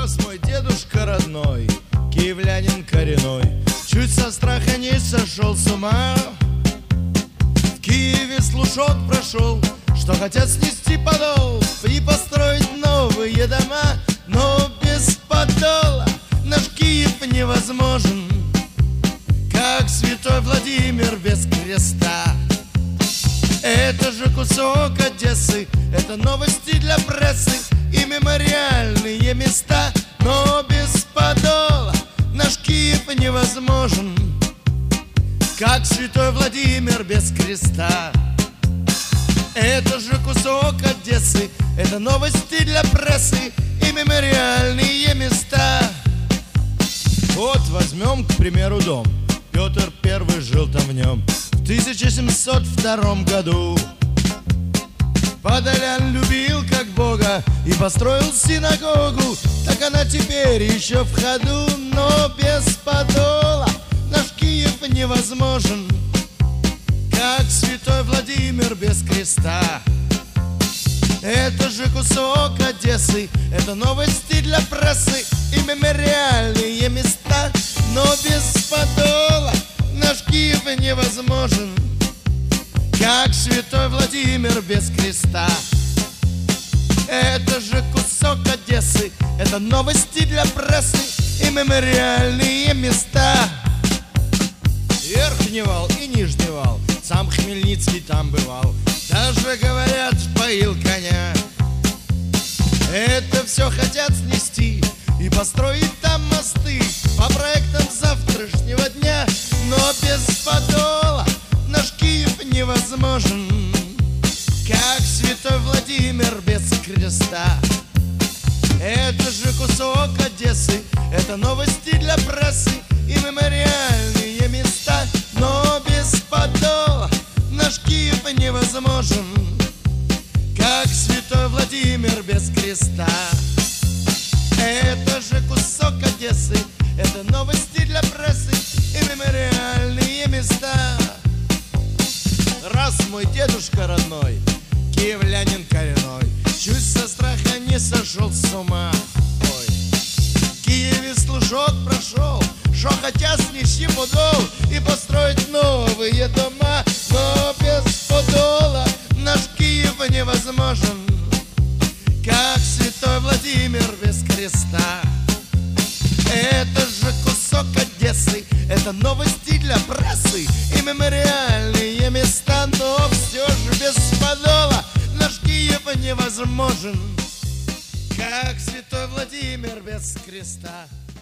Раз мой дедушка родной, киевлянин коренной, чуть со страха не сошел с ума. В Киеве слушок прошел, что хотят снести подол и построить новые дома. Но без подола наш Киев невозможен, как святой Владимир без креста. Это же кусок Одессы, это новости для прессы и мемориальные места. Но без подола наш Киев невозможен, как святой Владимир без креста. Это же кусок Одессы, это новости для прессы и мемориальные места. Вот возьмем, к примеру, дом. Петр I жил там в нем в 1702 году. Подолян любил как Бога и построил синагогу. Так она теперь еще в ходу. Но без подола наш Киев невозможен, как святой Владимир без креста. Это же кусок Одессы, это новости для прессы и мемориальные места. Но без подола наш Киев невозможен, как святой Владимир без креста. Это же кусок Одессы, это новости для прессы и мемориальные места. Верхний вал и нижний вал, сам Хмельницкий там бывал, даже, говорят, поил коня. Это все хотят снести и построить там мосты по проектам завтрашнего дня. Но без подола наш Киев невозможен, как святой Владимир без креста. Это же кусок Одессы, это новости для прессы и мемориальные места. Но без подола наш Киев невозможен, как святой Владимир без креста. Это же кусок Одессы, это новости для прессы и мемориальные места. Раз мой дедушка родной, киевлянин коренной, чуть со страха не сошел с ума. Ой. В Киеве слушок прошел, что хотят снести подол и построить новые дома. Но без подола наш Киев невозможен, как святой Владимир без креста. Это же кусок Одессы, это новости для прессы и мемориальные места. Но все же без подола наш Киев невозможен, как святой Владимир без креста.